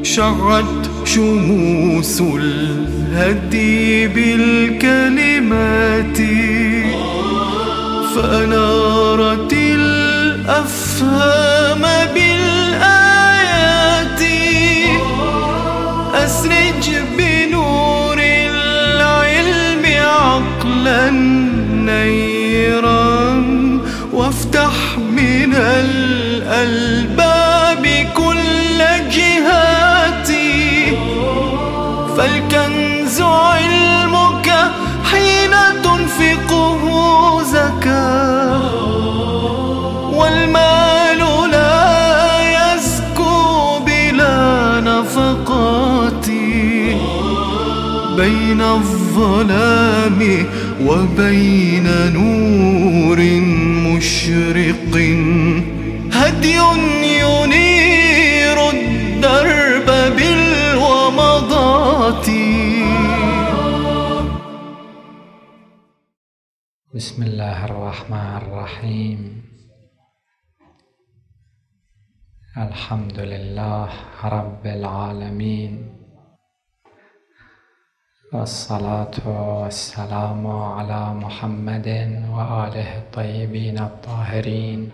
شعت شموس الهدي بالكلمات فأنارت الأفهام بالآيات. أسرج بنور العلم عقلا نيرا وافتح من الألباب كل جهاتي. فالكنز علمك حين تنفقه زكاة، والمال لا يزكو بلا نفقات. بين الظلام وبين نور مشرق هدي ينير الدرب بالومضات. بسم الله الرحمن الرحيم. الحمد لله رب العالمين، والصلاة والسلام على محمد وآله الطيبين الطاهرين،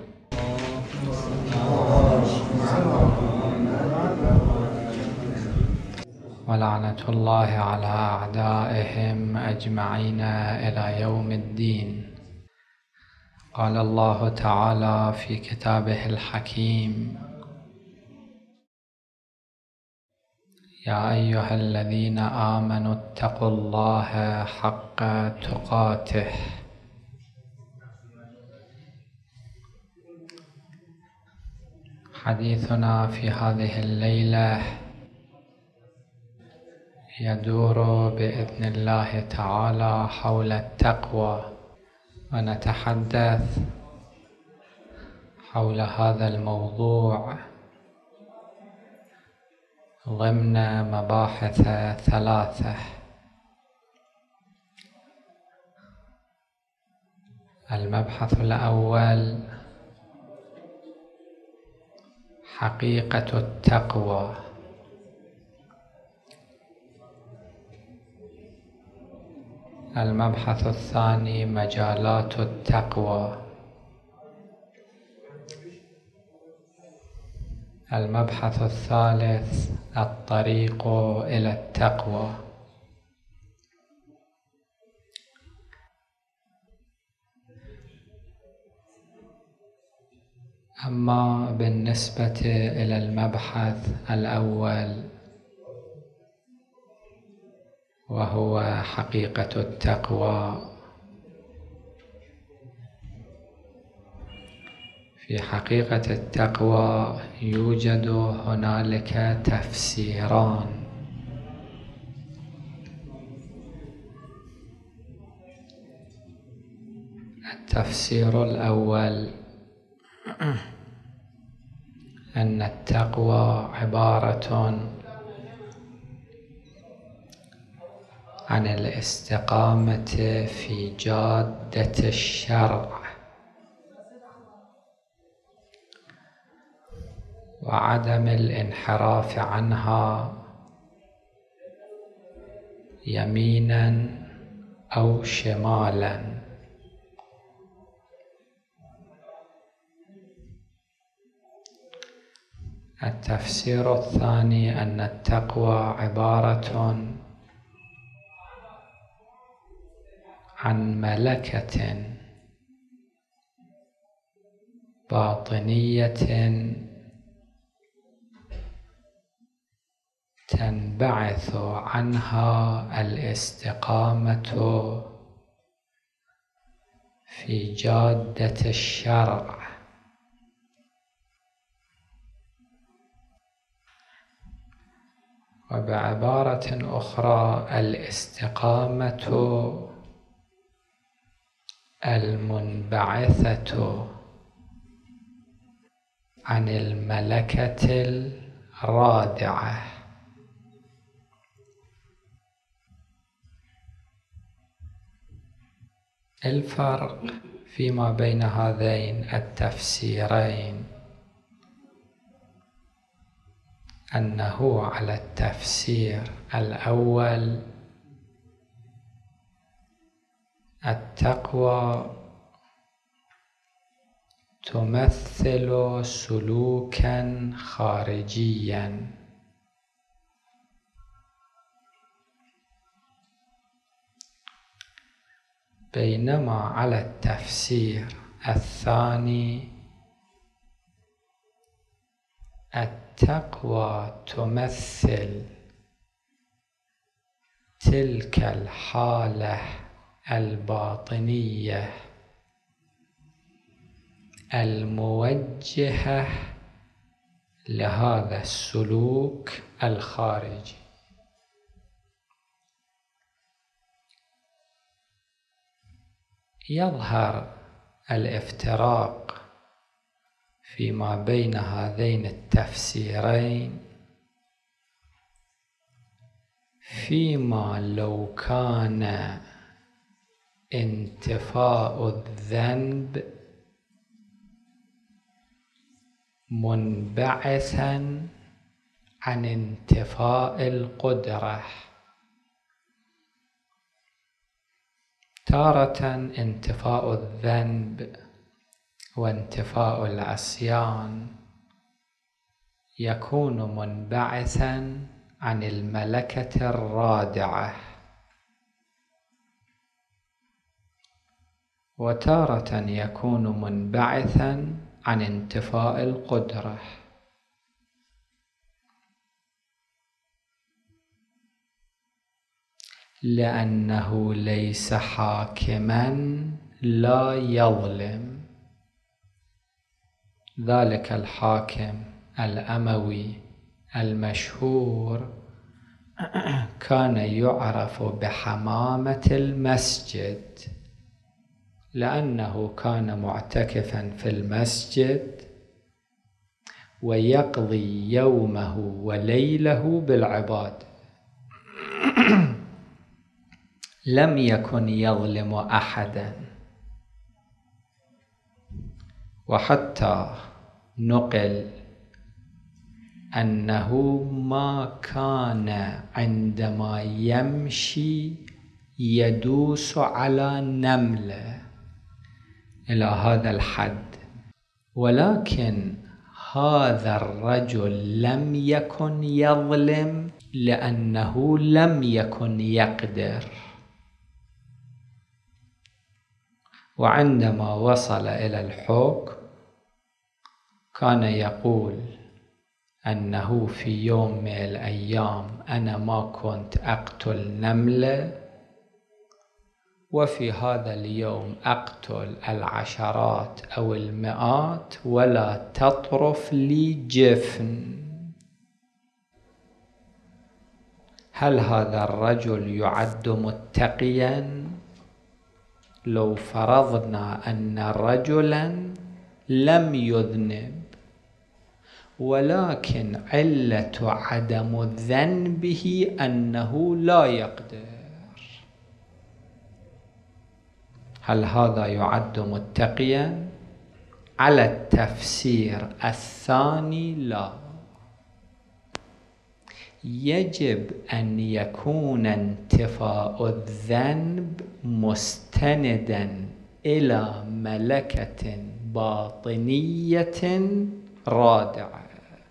ولعنة الله على أعدائهم أجمعين إلى يوم الدين. قال الله تعالى في كتابه الحكيم: يا أيها الذين آمنوا اتقوا الله حق تقاته. حديثنا في هذه الليلة يدور بإذن الله تعالى حول التقوى، ونتحدث حول هذا الموضوع ضمن مباحث ثلاثة. المبحث الأول حقيقة التقوى. المبحث الثاني مجالات التقوى. المبحث الثالث الطريق إلى التقوى. أما بالنسبة إلى المبحث الأول وهو حقيقة التقوى، في حقيقة التقوى يوجد هنالك تفسيران. التفسير الأول أن التقوى عبارة عن الاستقامة في جادة الشرع وعدم الانحراف عنها يمينا أو شمالا. التفسير الثاني أن التقوى عبارة عن ملكة باطنية تنبعث عنها الاستقامة في جادة الشرع، وبعبارة أخرى الاستقامة المنبعثة عن الملكة الرادعة. الفرق فيما بين هذين التفسيرين أنه على التفسير الأول التقوى تمثل سلوكا خارجيا، بينما على التفسير الثاني التقوى تمثل تلك الحالة الباطنية الموجهة لهذا السلوك الخارجي. يظهر الافتراق فيما بين هذين التفسيرين فيما لو كان انتفاء الذنب منبعثا عن انتفاء القدرة. تارة انتفاء الذنب وانتفاء العصيان يكون منبعثا عن الملكة الرادعة، وتارة يكون منبعثا عن انتفاء القدرة. لأنه ليس حاكما لا يظلم. ذلك الحاكم الأموي المشهور كان يعرف بحمامة المسجد، لأنه كان معتكفا في المسجد ويقضي يومه وليله بالعبادة. لم يكن يظلم أحدا، وحتى نقل أنه ما كان عندما يمشي يدوس على نملة إلى هذا الحد. ولكن هذا الرجل لم يكن يظلم لأنه لم يكن يقدر. وعندما وصل إلى الحكم كان يقول أنه في يوم من الأيام أنا ما كنت أقتل نملة، وفي هذا اليوم أقتل العشرات أو المئات ولا تطرف لي جفن. هل هذا الرجل يعد متقيا؟ لو فرضنا أن رجلا لم يذنب ولكن علة عدم ذنبه أنه لا يقدر، هل هذا يعد متقيا؟ على التفسير الثاني لا. يجب أن يكون انتفاء الذنب مستندا إلى ملكة باطنية رادعة.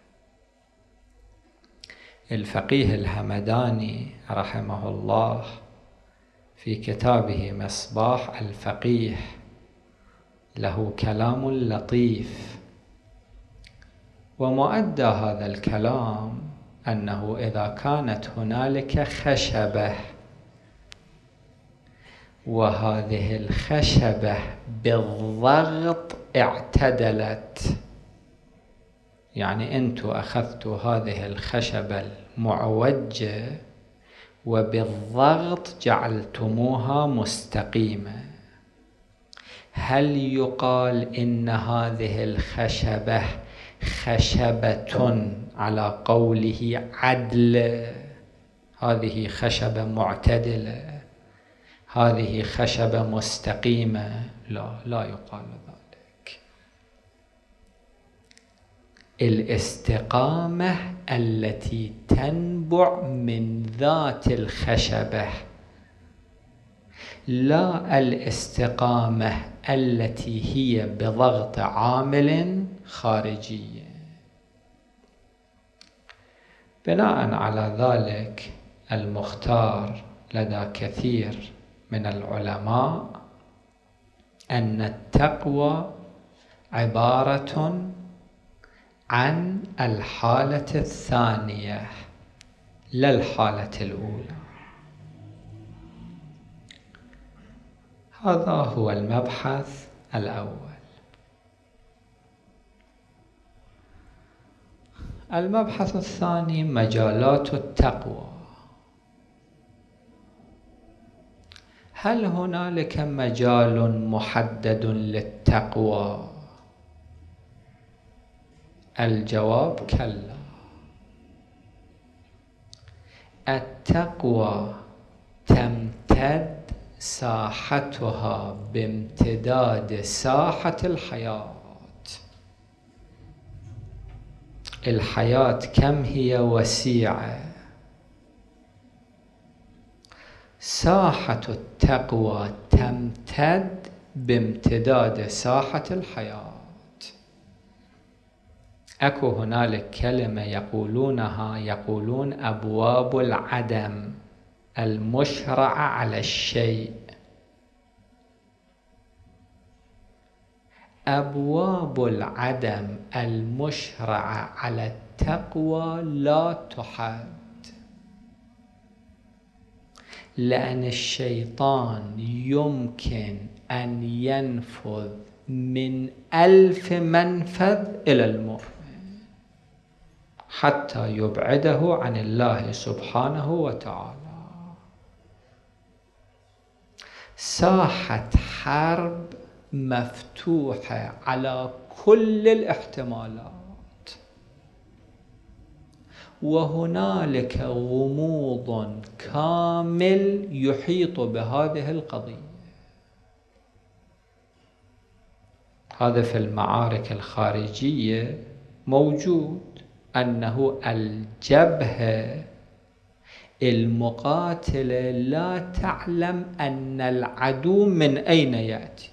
الفقيه الهمداني رحمه الله في كتابه مصباح الفقيه له كلام لطيف، ومؤدى هذا الكلام أنه إذا كانت هنالك خشبة وهذه الخشبة بالضغط اعتدلت، يعني أنتم أخذتوا هذه الخشبة المعوجة وبالضغط جعلتموها مستقيمة، هل يقال إن هذه الخشبة خشبة على قوله عدل؟ هذه خشبة معتدلة، هذه خشبة مستقيمة؟ لا يقال ذلك. الاستقامة التي تنبع من ذات الخشبة، لا الاستقامة التي هي بضغط عامل خارجي. بناء على ذلك المختار لدى كثير من العلماء أن التقوى عبارة عن الحالة الثانية لا الحالة الأولى. هذا هو المبحث الأول. المبحث الثاني مجالات التقوى. هل هنالك مجال محدد للتقوى؟ الجواب كلا. التقوى تمتد ساحتها بامتداد ساحة الحياة. الحياة كم هي وسيعة. ساحة التقوى تمتد بامتداد ساحة الحياة. أكو هنالك كلمة يقولون أبواب العدم المشرعة على الشيء. أبواب العدم المشرعة على التقوى لا تحد، لأن الشيطان يمكن أن ينفذ من 1000 منفذ إلى المؤمن حتى يبعده عن الله سبحانه وتعالى. ساحة حرب مفتوحة على كل الاحتمالات، وهنالك غموض كامل يحيط بهذه القضية. هذا في المعارك الخارجية موجود، أنه الجبهة المقاتلة لا تعلم أن العدو من أين يأتي،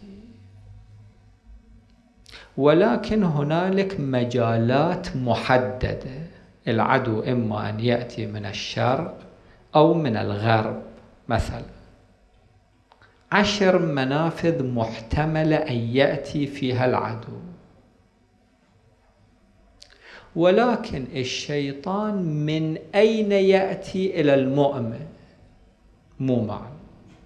ولكن هنالك مجالات محددة. العدو إما أن يأتي من الشرق أو من الغرب مثلا، 10 منافذ محتملة أن يأتي فيها العدو، ولكن الشيطان من أين يأتي إلى المؤمن مو معلوم.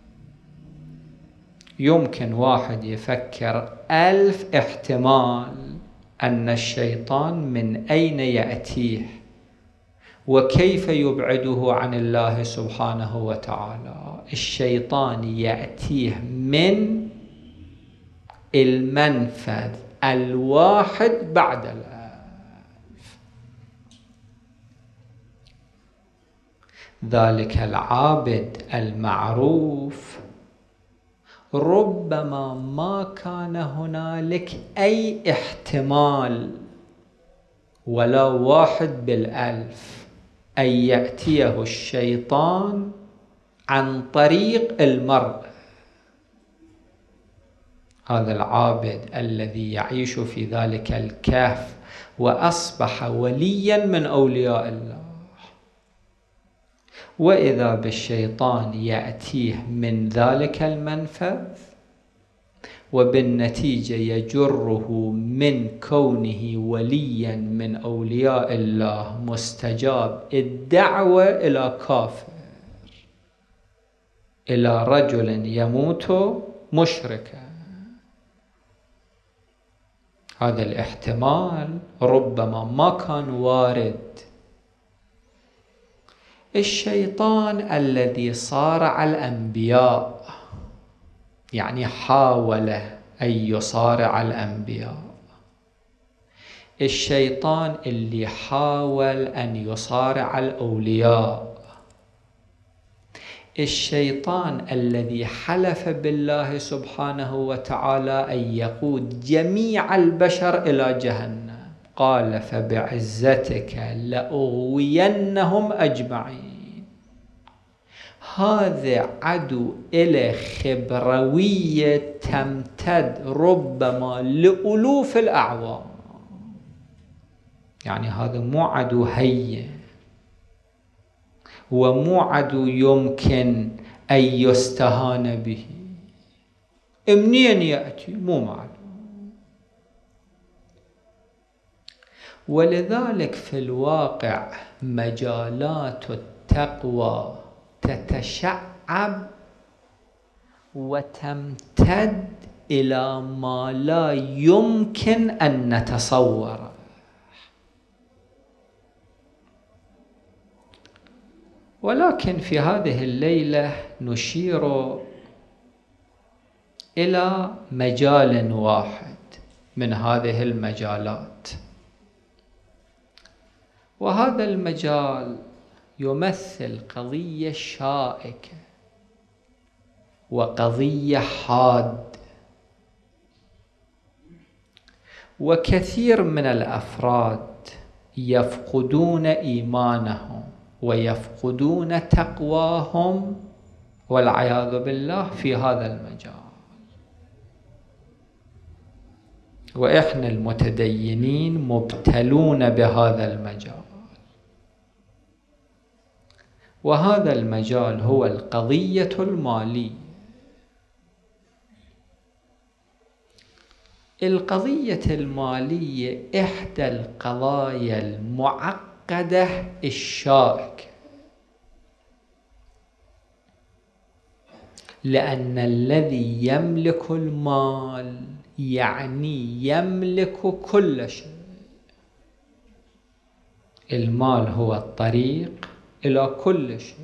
يمكن واحد يفكر 1000 احتمال أن الشيطان من أين يأتيه وكيف يبعده عن الله سبحانه وتعالى. الشيطان يأتيه من المنفذ الواحد بعد الآخر. ذلك العابد المعروف ربما ما كان هنالك أي احتمال ولا 1 بالألف أن يأتيه الشيطان عن طريق المرء. هذا العابد الذي يعيش في ذلك الكهف وأصبح وليا من أولياء الله، وإذا بالشيطان يأتيه من ذلك المنفذ، وبالنتيجة يجره من كونه وليا من أولياء الله مستجاب الدعوة إلى كافر، إلى رجل يموت مشركا. هذا الاحتمال ربما ما كان وارد. الشيطان الذي صارع الأنبياء، يعني حاول أن يصارع الأنبياء، الشيطان اللي حاول أن يصارع الأولياء، الشيطان الذي حلف بالله سبحانه وتعالى أن يقود جميع البشر إلى جهنم، قال فبعزتك لأغوينهم أجمعين. هذا عدو إلى خبروية تمتد ربما لألوف الأعوام، يعني هذا مو عدو هين، ومو عدو يمكن أن يستهان به. منين يأتي مو معلوم. ولذلك في الواقع مجالات التقوى تتشعب وتمتد إلى ما لا يمكن أن نتصوره. ولكن في هذه الليلة نشير إلى مجال واحد من هذه المجالات، وهذا المجال يمثل قضية شائكة وقضية حادة، وكثير من الأفراد يفقدون إيمانهم ويفقدون تقواهم والعياذ بالله في هذا المجال. وإحنا المتدينين مبتلون بهذا المجال، وهذا المجال هو القضية المالية. القضية المالية إحدى القضايا المعقدة الشائكة، لأن الذي يملك المال يعني يملك كل شيء. المال هو الطريق إلى كل شيء،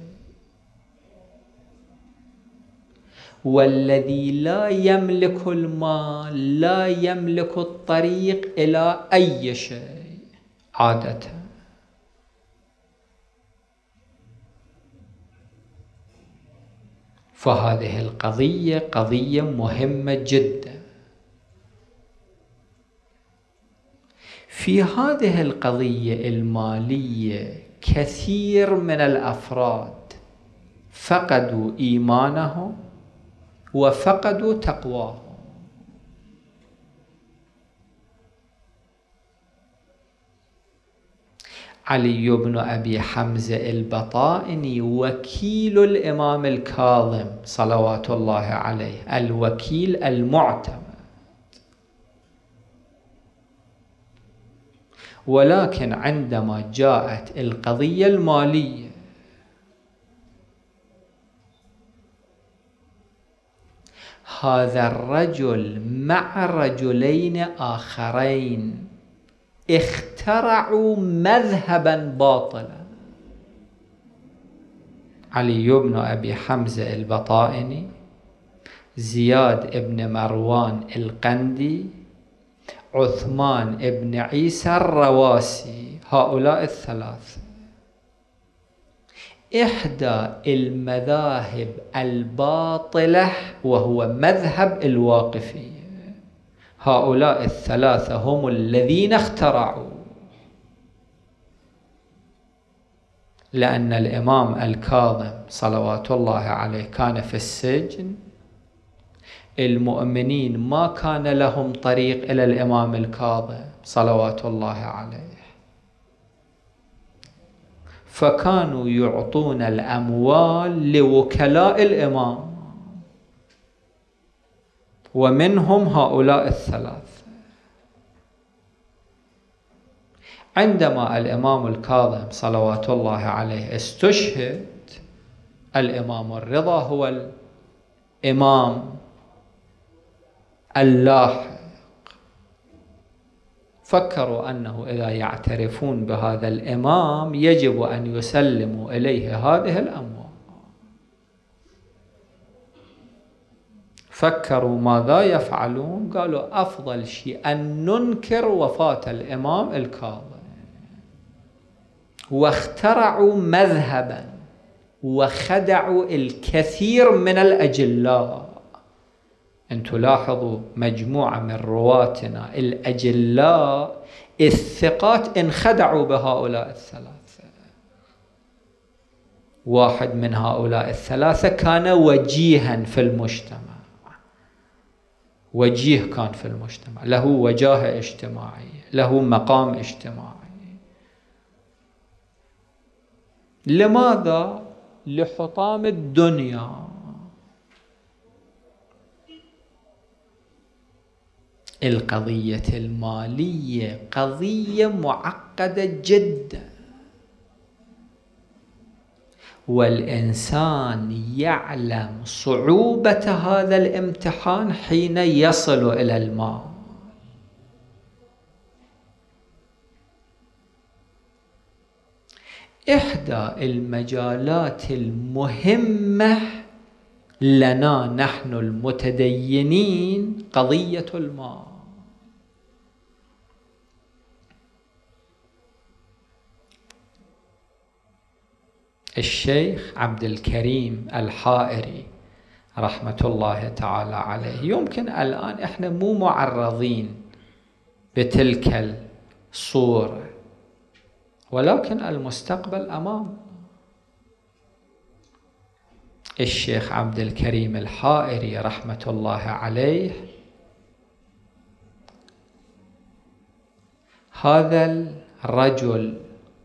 والذي لا يملك المال لا يملك الطريق إلى أي شيء عادة. فهذه القضية قضية مهمة جدا. في هذه القضية المالية كثير من الأفراد فقدوا إيمانهم وفقدوا تقواهم. علي بن أبي حمزة البطائني وكيل الإمام الكاظم صلوات الله عليه، الوكيل المعتمد، ولكن عندما جاءت القضية المالية هذا الرجل مع رجلين آخرين اخترعوا مذهبا باطلا. علي بن أبي حمزة البطائني، زياد بن مروان القندي، عثمان بن عيسى الرواسي، هؤلاء الثلاثة إحدى المذاهب الباطلة وهو مذهب الواقفية. هؤلاء الثلاثة هم الذين اخترعوا، لأن الإمام الكاظم صلوات الله عليه كان في السجن، المؤمنين ما كان لهم طريق إلى الإمام الكاظم صلوات الله عليه، فكانوا يعطون الأموال لوكلاء الإمام، ومنهم هؤلاء الثلاث. عندما الإمام الكاظم صلوات الله عليه استشهد، الإمام الرضا هو الإمام اللاحق، فكروا أنه إذا يعترفون بهذا الإمام يجب أن يسلموا إليه هذه الأموال. فكروا ماذا يفعلون؟ قالوا أفضل شيء أن ننكر وفاة الإمام الكاظم، واخترعوا مذهبا وخدعوا الكثير من الأجلاء. أن تلاحظوا مجموعة من رواتنا الأجلاء الثقات انخدعوا بهؤلاء الثلاثة. واحد من هؤلاء الثلاثة كان وجيها في المجتمع، وجيه كان في المجتمع، له وجاهة اجتماعية، له مقام اجتماعي. لماذا؟ لحطام الدنيا. القضية المالية قضية معقدة جدا، والإنسان يعلم صعوبة هذا الامتحان حين يصل إلى المال. إحدى المجالات المهمة لنا نحن المتدينين قضية المال. الشيخ عبد الكريم الحائري رحمة الله تعالى عليه، يمكن الآن إحنا مو معرضين بتلك الصورة، ولكن المستقبل أمام. الشيخ عبد الكريم الحائري رحمة الله عليه هذا الرجل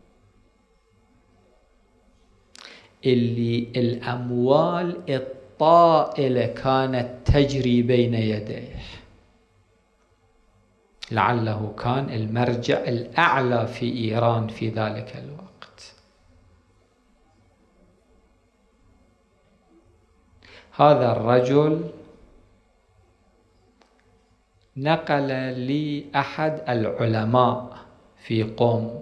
اللي الأموال الطائلة كانت تجري بين يديه، لعله كان المرجع الأعلى في إيران في ذلك الوقت. هذا الرجل نقل لي أحد العلماء في قم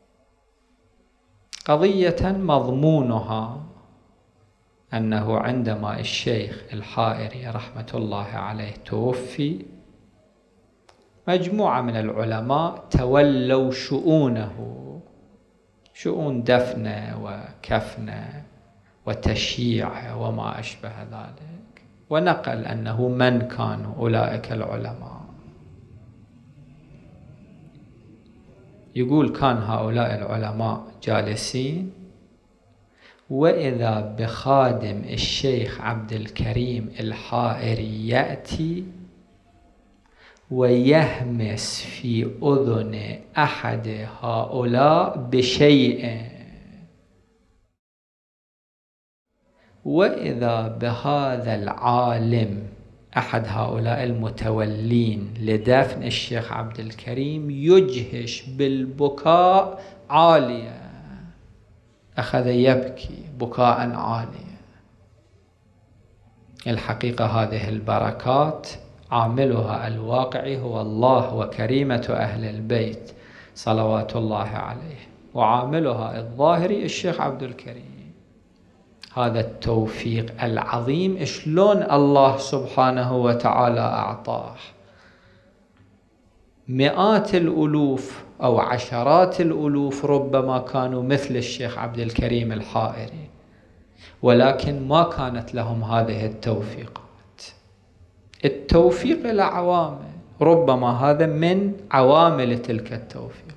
قضية مضمونها أنه عندما الشيخ الحائري رحمة الله عليه توفي، مجموعة من العلماء تولوا شؤونه، شؤون دفنه وكفنه وتشييعه وما أشبه ذلك، ونقل أنه من كانوا أولئك العلماء. يقول كان هؤلاء العلماء جالسين، وإذا بخادم الشيخ عبد الكريم الحائري يأتي ويهمس في أذن أحد هؤلاء بشيء، وإذا بهذا العالم أحد هؤلاء المتولين لدفن الشيخ عبد الكريم يجهش بالبكاء عاليا، أخذ يبكي بكاء عاليا. الحقيقة هذه البركات عاملها الواقعي هو الله وكريمة أهل البيت صلوات الله عليه، وعاملها الظاهري الشيخ عبد الكريم. هذا التوفيق العظيم شلون الله سبحانه وتعالى أعطاه. مئات الألوف أو عشرات الألوف ربما كانوا مثل الشيخ عبد الكريم الحائري، ولكن ما كانت لهم هذه التوفيقات. التوفيق له عوامل، ربما هذا من عوامل تلك التوفيقات،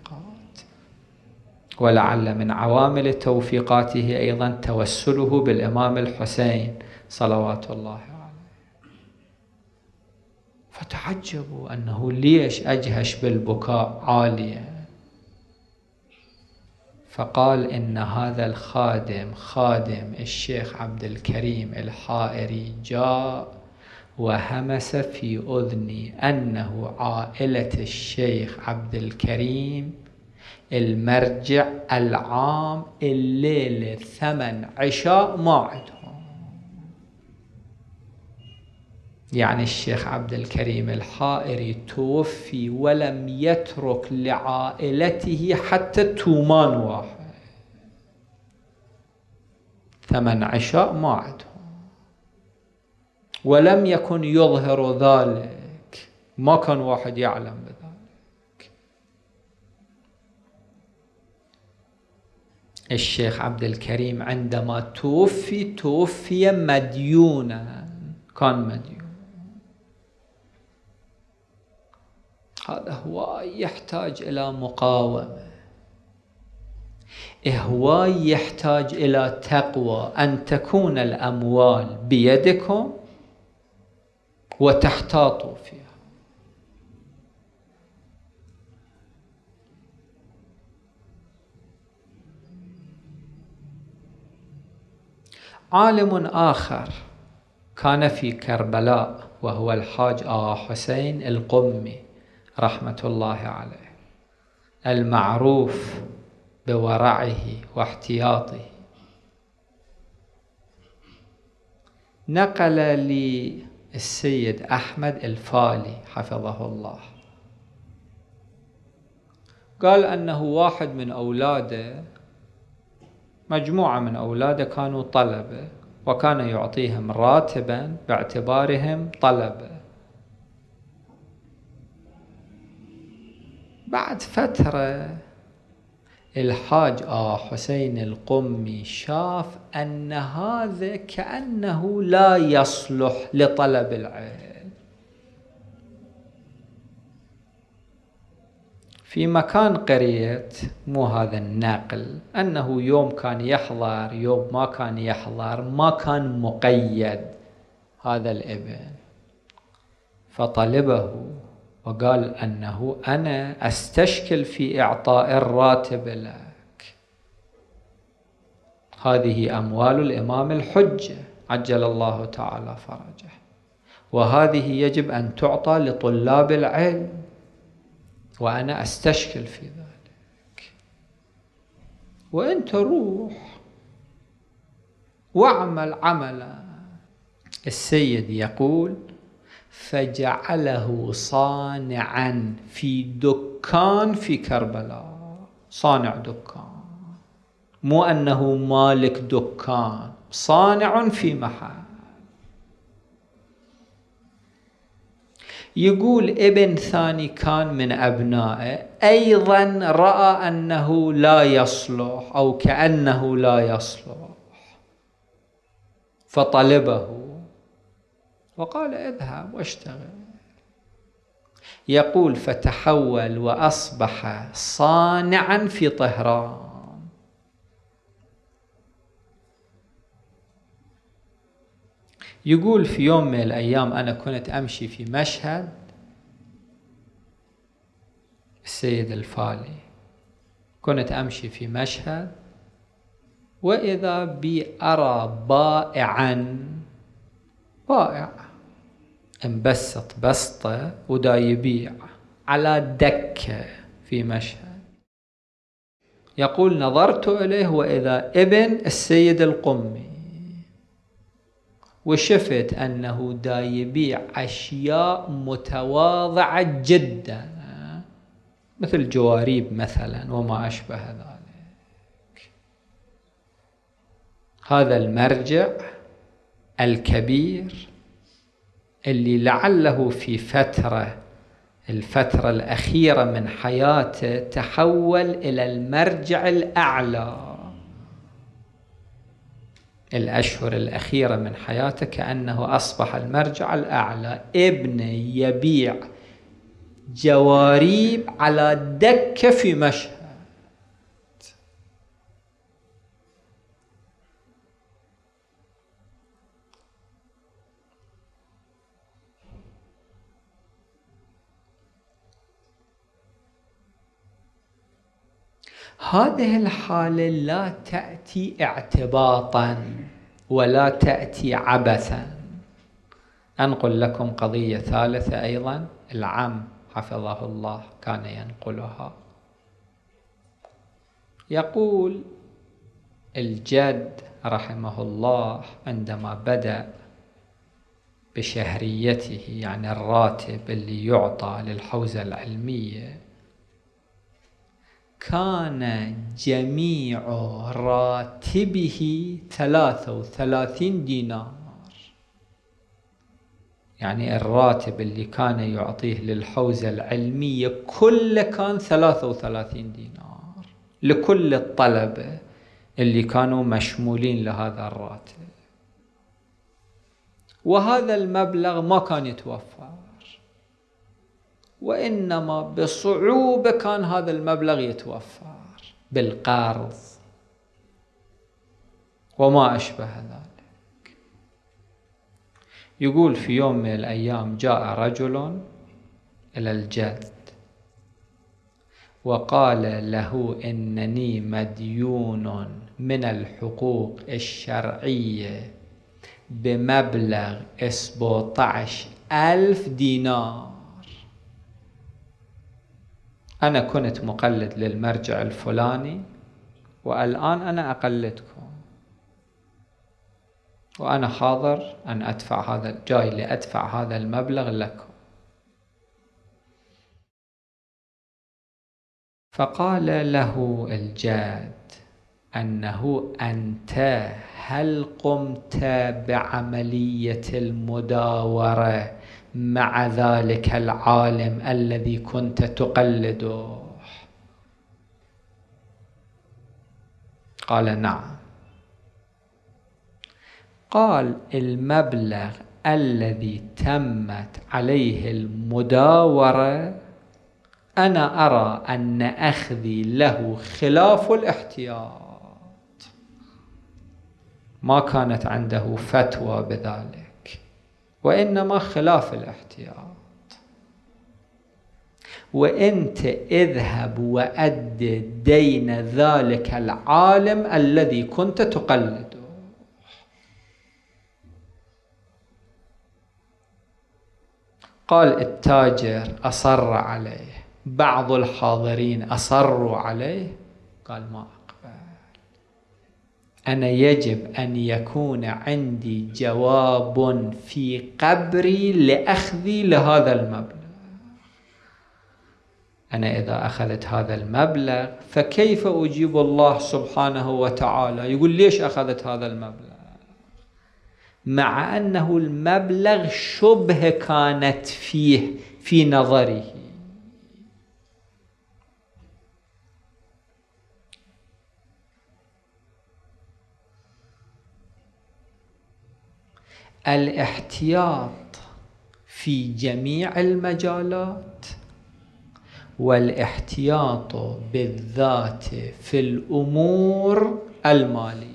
ولعل من عوامل توفيقاته أيضا توسله بالإمام الحسين صلوات الله عليه. فتعجبوا أنه ليش أجهش بالبكاء عاليا، فقال إن هذا الخادم خادم الشيخ عبد الكريم الحائري جاء وهمس في أذني أنه عائلة الشيخ عبد الكريم المرجع العام الليلة 8 عشاء ما عندهم. يعني الشيخ عبد الكريم الحائري توفي ولم يترك لعائلته حتى تومان واحد، 8 عشاء ما عندهم، ولم يكن يظهر ذلك، ما كان واحد يعلم بذلك. الشيخ عبد الكريم عندما توفي مديونا، كان مديون. هذا هواي يحتاج إلى مقاومة، هواي يحتاج إلى تقوى، أن تكون الأموال بيدكم وتحتاطوا فيها. عالم آخر كان في كربلاء وهو الحاج آغا حسين القمي رحمة الله عليه، المعروف بورعه واحتياطه. نقل لي السيد أحمد الفالي حفظه الله، قال أنه واحد من أولاده، مجموعة من أولاده كانوا طلبة، وكان يعطيهم راتبا باعتبارهم طلبة. بعد فترة الحاج آغا حسين القمي شاف أن هذا كأنه لا يصلح لطلب العلم. في مكان قرية، مو هذا النقل، أنه يوم كان يحضر يوم ما كان يحضر، ما كان مقيد هذا الابن، فطلبه وقال أنه أنا أستشكل في إعطاء الراتب لك، هذه أموال الإمام الحجة عجل الله تعالى فرجه، وهذه يجب أن تعطى لطلاب العلم، وأنا أستشكل في ذلك، وأنت روح واعمل عملا. السيد يقول فجعله صانعا في دكان في كربلاء، صانع دكان، مو أنه مالك دكان، صانع في محل. يقول ابن ثاني كان من أبنائه أيضا رأى أنه لا يصلح أو كأنه لا يصلح، فطلبه وقال اذهب واشتغل. يقول فتحول وأصبح صانعا في طهران. يقول في يوم من الأيام أنا كنت أمشي في مشهد، السيد الفالي، كنت أمشي في مشهد وإذا بي أرى بائعا، بائع انبسط بسطة ودا يبيع على دكة في مشهد. يقول نظرت إليه وإذا ابن السيد القمي، وشفت أنه دا يبيع أشياء متواضعة جدا مثل جواريب مثلا وما أشبه ذلك. هذا المرجع الكبير اللي لعله في الفترة الأخيرة من حياته تحول إلى المرجع الأعلى. الأشهر الأخيرة من حياته كأنه أصبح المرجع الأعلى، ابنه يبيع جواريب على دكة في مشهد. هذه الحالة لا تأتي اعتباطا ولا تأتي عبثا. أنقل لكم قضية ثالثة أيضا، العم حفظه الله كان ينقلها. يقول الجد رحمه الله عندما بدأ بشهريته، يعني الراتب اللي يعطى للحوزة العلمية، كان جميع راتبه 33 دينار. يعني الراتب اللي كان يعطيه للحوزة العلمية كله كان 33 دينار لكل الطلبة اللي كانوا مشمولين لهذا الراتب، وهذا المبلغ ما كان يتوفر، وإنما بصعوبة كان هذا المبلغ يتوفر بالقرض وما أشبه ذلك. يقول في يوم من الأيام جاء رجل إلى الجد وقال له إنني مديون من الحقوق الشرعية بمبلغ 17,000 دينار. أنا كنت مقلد للمرجع الفلاني والآن أنا أقلدكم، وأنا حاضر أن أدفع هذا، جاي لأدفع هذا المبلغ لكم. فقال له الجاد أنه أنت هل قمت بعملية المداورة مع ذلك العالم الذي كنت تقلده؟ قال نعم. قال المبلغ الذي تمت عليه المداورة أنا أرى أن أخذي له خلاف الاحتياط، ما كانت عنده فتوى بذلك وإنما خلاف الاحتياط. وأنت اذهب وأد دين ذلك العالم الذي كنت تقلده. قال التاجر أصر عليه، بعض الحاضرين أصروا عليه. قال ما أقبل، أنا يجب أن يكون عندي جواب في قبري لأخذي لهذا المبلغ. أنا إذا أخذت هذا المبلغ فكيف أجيب الله سبحانه وتعالى؟ يقول ليش أخذت هذا المبلغ؟ مع أنه المبلغ شبه كانت فيه في نظره. الاحتياط في جميع المجالات، والاحتياط بالذات في الأمور المالية.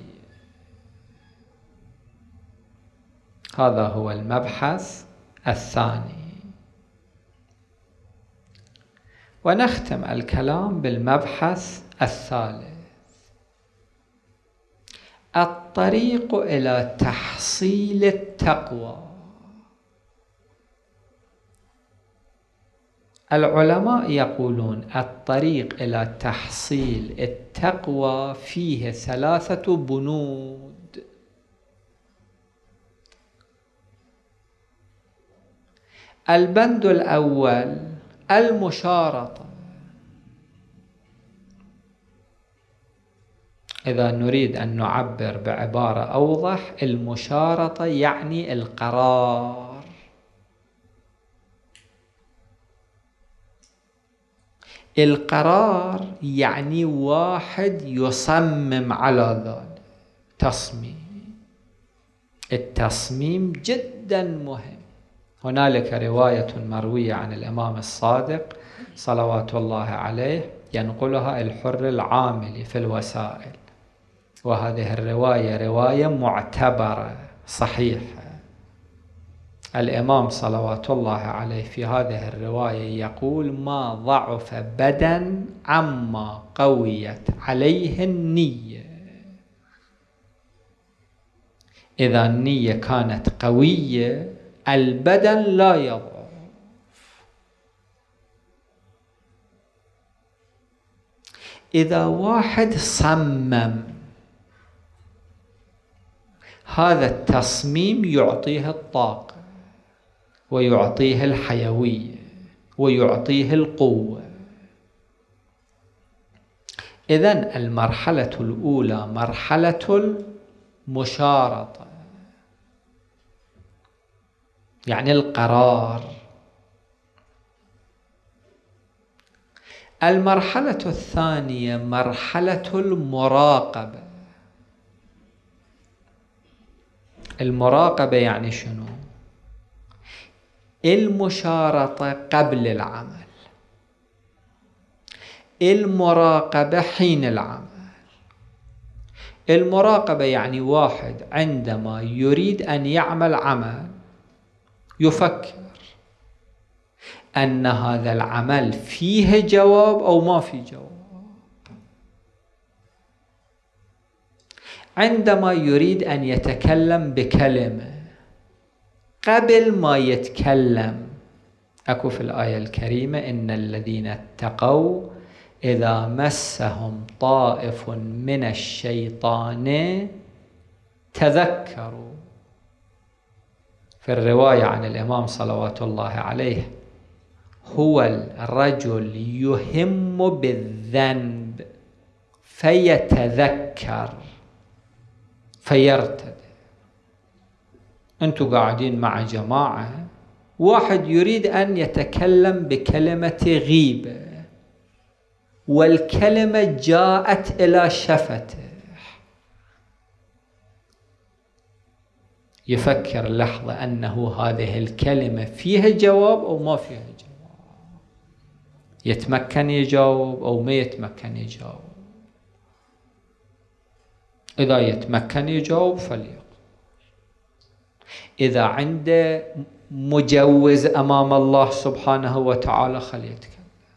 هذا هو المبحث الثاني. ونختم الكلام بالمبحث الثالث: الطريق إلى تحصيل التقوى. العلماء يقولون الطريق إلى تحصيل التقوى فيه 3 بنود. البند الأول المشارطة. إذا نريد أن نعبر بعبارة أوضح، المشارطة يعني القرار. القرار يعني واحد يصمم على ذلك، تصميم. التصميم جدا مهم. هنالك رواية مروية عن الإمام الصادق صلوات الله عليه ينقلها الحر العاملي في الوسائل، وهذه الرواية رواية معتبرة صحيحة. الإمام صلوات الله عليه في هذه الرواية يقول: ما ضعف بدن عما قويت عليه النية. إذا النية كانت قوية البدن لا يضعف. إذا واحد صمم، هذا التصميم يعطيه الطاقة ويعطيه الحيوية ويعطيه القوة. إذن المرحلة الأولى مرحلة المشارطة، يعني القرار. المرحلة الثانية مرحلة المراقبة. المراقبة يعني شنو؟ المشارطة قبل العمل، المراقبة حين العمل. المراقبة يعني واحد عندما يريد أن يعمل عمل يفكر أن هذا العمل فيه جواب أو ما فيه جواب. عندما يريد أن يتكلم بكلمة، قبل ما يتكلم أكو في الآية الكريمة إن الذين اتقوا إذا مسهم طائف من الشيطان تذكروا. في الرواية عن الإمام صلوات الله عليه: هو الرجل يهم بالذنب فيتذكر فيرتد. أنتوا قاعدين مع جماعة، واحد يريد أن يتكلم بكلمة غيبة والكلمة جاءت إلى شفته، يفكر لحظة أنه هذه الكلمة فيها جواب أو ما فيها جواب، يتمكن يجاوب أو ما يتمكن يجاوب. إذا يتمكن يجاوب فليقل، إذا عنده مجوز أمام الله سبحانه وتعالى خليتكلم.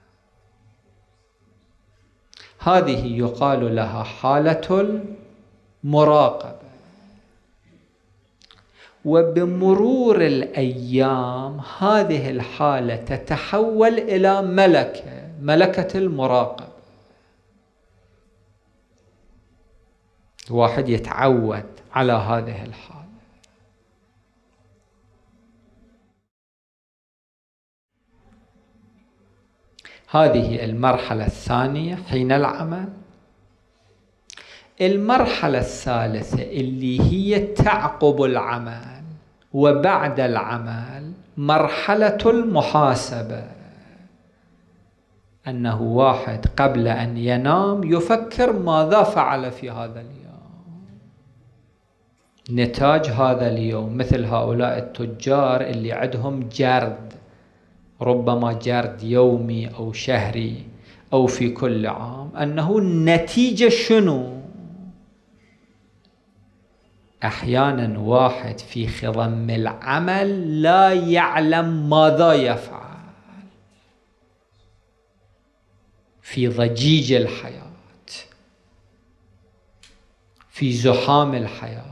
هذه يقال لها حالة المراقبة. وبمرور الأيام هذه الحالة تتحول إلى ملكة المراقبة. واحد يتعود على هذه الحالة. هذه المرحلة الثانية حين العمل. المرحلة الثالثة اللي هي تعقب العمل وبعد العمل، مرحلة المحاسبة. أنه واحد قبل أن ينام يفكر ماذا فعل في هذا اليوم، نتاج هذا اليوم. مثل هؤلاء التجار اللي عندهم جرد، ربما جرد يومي أو شهري أو في كل عام، أنه النتيجة شنو. أحيانا واحد في خضم العمل لا يعلم ماذا يفعل، في ضجيج الحياة، في زحام الحياة.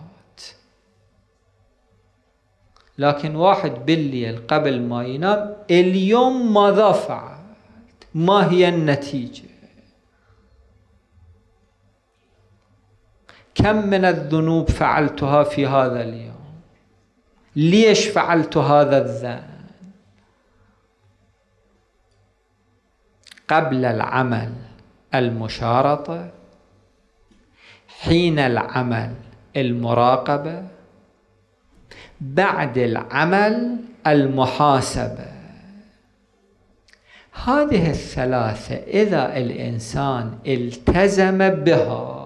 لكن واحد بالليل قبل ما ينام، اليوم ماذا فعلت؟ ما هي النتيجة؟ كم من الذنوب فعلتها في هذا اليوم؟ ليش فعلت هذا الذنب؟ قبل العمل المشارطة، حين العمل المراقبة، بعد العمل المحاسبة. هذه الثلاثة إذا الإنسان التزم بها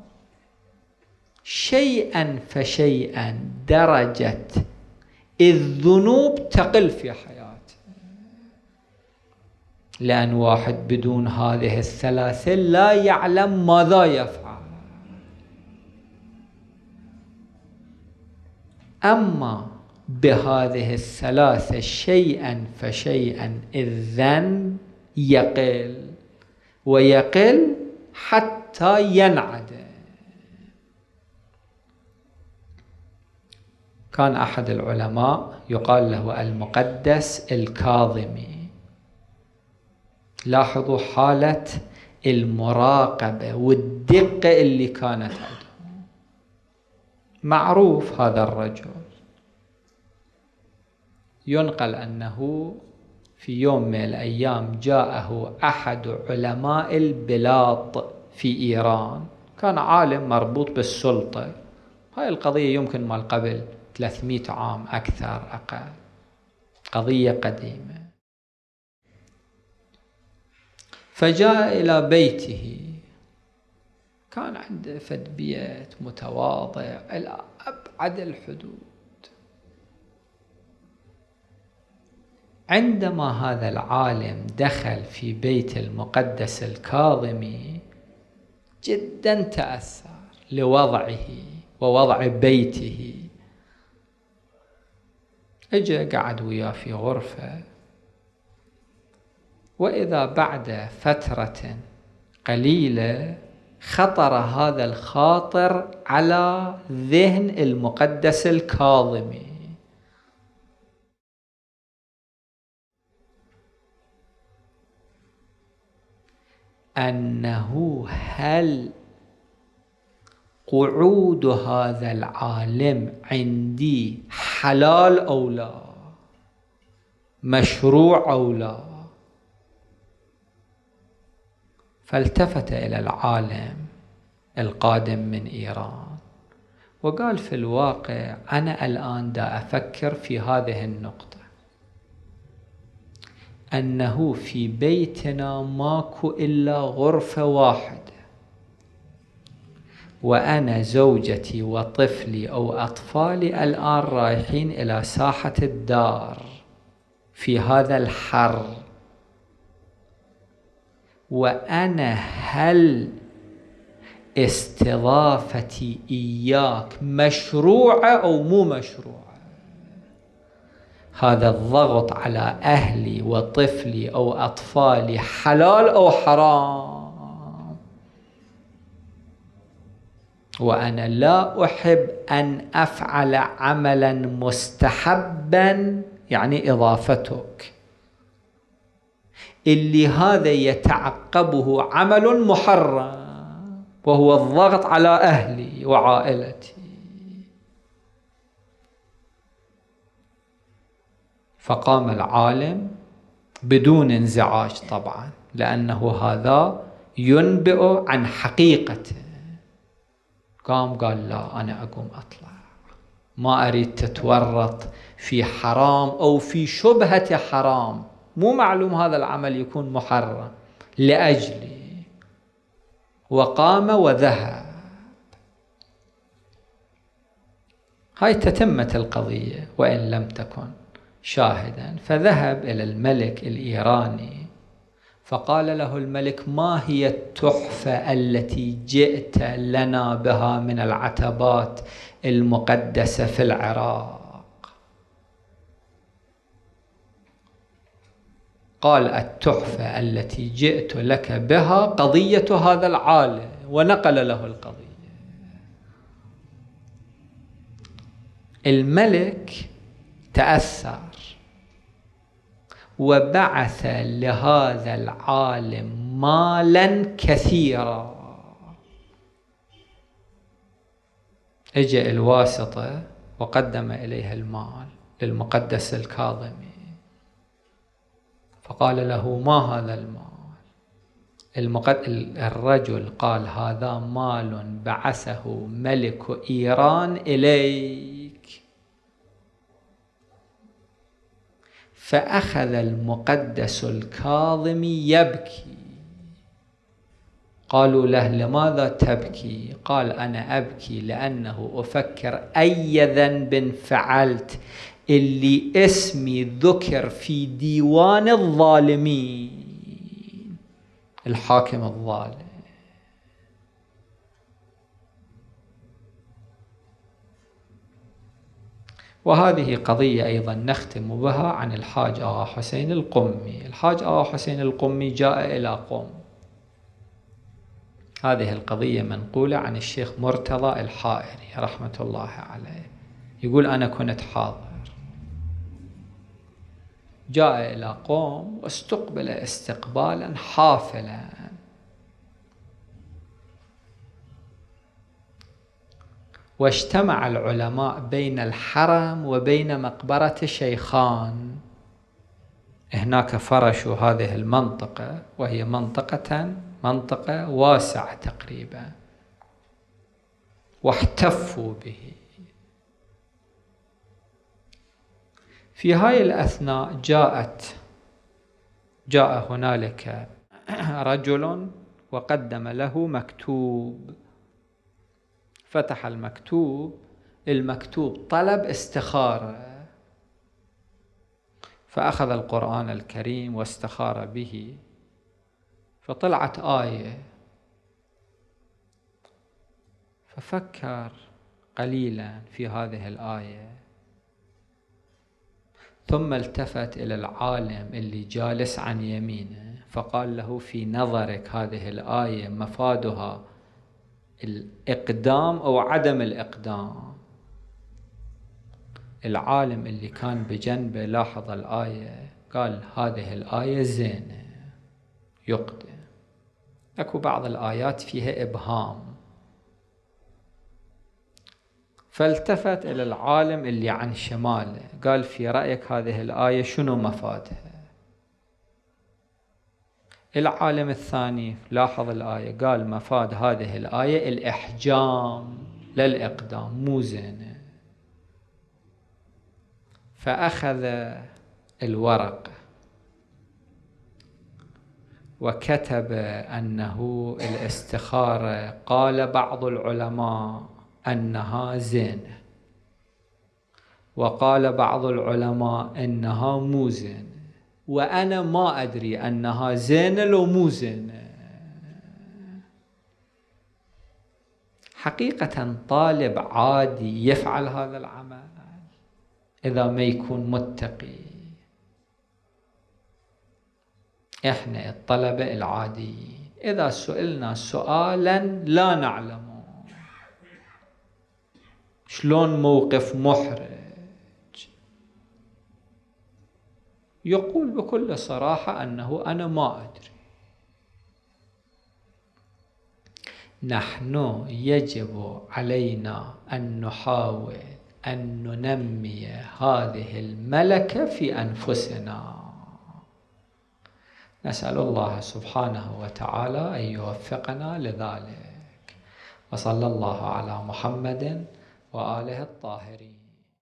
شيئا فشيئا درجة الذنوب تقل في حياته. لأن واحد بدون هذه الثلاثة لا يعلم ماذا يفعل. أما بهذه الثلاثة شيئا فشيئا الذنب يقل ويقل حتى ينعدم. كان أحد العلماء يقال له المقدس الكاظمي. لاحظوا حالة المراقبة والدقة اللي كانت عنده. معروف هذا الرجل، ينقل أنه في يوم من الأيام جاءه أحد علماء البلاط في إيران، كان عالم مربوط بالسلطة. هاي القضية يمكن مال قبل 300 عام أكثر أقل، قضية قديمة. فجاء إلى بيته، كان عنده فد بيت متواضع إلى أبعد الحدود. عندما هذا العالم دخل في بيت المقدس الكاظمي جدا تأثر لوضعه ووضع بيته. اجى قعد وياه في غرفة، وإذا بعد فترة قليلة خطر هذا الخاطر على ذهن المقدس الكاظمي، أنه هل قعود هذا العالم عندي حلال أو لا، مشروع أو لا. فالتفت إلى العالم القادم من إيران وقال في الواقع أنا الآن دا أفكر في هذه النقطة، أنه في بيتنا ماكو إلا غرفة واحدة، وأنا زوجتي وطفلي أو أطفالي الآن رايحين إلى ساحة الدار في هذا الحر، وأنا هل استضافتي إياك مشروعة أو مو مشروعة؟ هذا الضغط على أهلي وطفلي أو أطفالي حلال أو حرام؟ وأنا لا أحب أن أفعل عملا مستحبا، يعني إضافتك، اللي هذا يتعقبه عمل محرم وهو الضغط على أهلي وعائلتي. فقام العالم بدون انزعاج طبعا، لأنه هذا ينبئ عن حقيقته. قام قال لا، أنا أقوم أطلع، ما أريد تتورط في حرام أو في شبهة حرام، مو معلوم هذا العمل يكون محرم لأجلي. وقام وذهب. هاي تتمة القضية وإن لم تكن شاهدا. فذهب إلى الملك الإيراني فقال له الملك: ما هي التحفة التي جئت لنا بها من العتبات المقدسة في العراق؟ قال: التحفة التي جئت لك بها قضية هذا العالم، ونقل له القضية. الملك تأثر وبعث لهذا العالم مالا كثيرا. اجى الواسطة وقدم إليها المال للمقدس الكاظمي، فقال له: ما هذا المال؟ الرجل قال: هذا مال بعثه ملك إيران إليك. فأخذ المقدس الكاظمي يبكي. قالوا له: لماذا تبكي؟ قال: أنا أبكي لأنه أفكر أي ذنب فعلت اللي اسمي ذكر في ديوان الظالمين، الحاكم الظالم. وهذه قضية أيضا نختم بها عن الحاج آغا حسين القمي. الحاج آغا حسين القمي جاء إلى قم. هذه القضية منقولة عن الشيخ مرتضى الحائري رحمة الله عليه، يقول: أنا كنت حاضر. جاء إلى قم واستقبل استقبالا حافلا، واجتمع العلماء بين الحرم وبين مقبرة شيخان. هناك فرشوا هذه المنطقة، وهي منطقة واسعة تقريبا، واحتفوا به. في هاي الأثناء جاء هنالك رجل وقدم له مكتوب. فتح المكتوب طلب استخارة، فأخذ القرآن الكريم واستخار به، فطلعت آية، ففكر قليلا في هذه الآية، ثم التفت إلى العالم اللي جالس عن يمينه فقال له: في نظرك هذه الآية مفادها الإقدام أو عدم الإقدام؟ العالم اللي كان بجنبه لاحظ الآية، قال: هذه الآية زينة، يقدم. أكو بعض الآيات فيها إبهام. فالتفت إلى العالم اللي عن شماله، قال: في رأيك هذه الآية شنو مفادها؟ العالم الثاني لاحظ الآية، قال: مفاد هذه الآية الإحجام لا الإقدام، مو زينة. فأخذ الورق وكتب أنه الاستخارة قال بعض العلماء أنها زينة، وقال بعض العلماء أنها مو زينة، وأنا ما أدري أنها زينة لو مو زينة. حقيقة طالب عادي يفعل هذا العمل إذا ما يكون متقي. إحنا الطلبة العاديين إذا سئلنا سؤالا لا نعلمه، شلون موقف محرج، يقول بكل صراحة أنه أنا ما أدري. نحن يجب علينا أن نحاول أن ننمي هذه الملكة في أنفسنا. نسأل الله سبحانه وتعالى أن يوفقنا لذلك، وصلى الله على محمد وآله الطاهرين.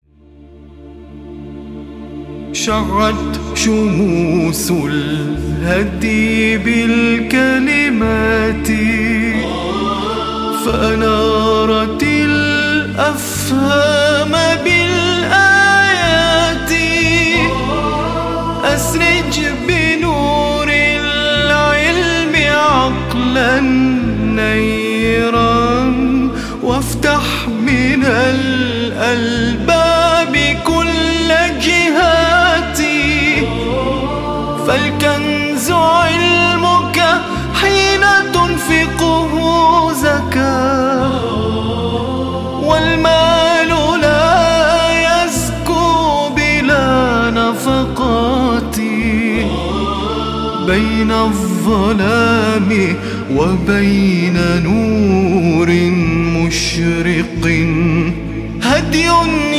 شعت شموس الهدي بالكلمات، فأنارت الأفهام بالآيات. أسرج بنور العلم عقلا نيرا، وافتح من الألباب كل جهاتي. فالكنز علمك حين تنفقه زكاة، والمال لا يزكو بلا نفقات. بين الظلام وبين نور مشرق هدي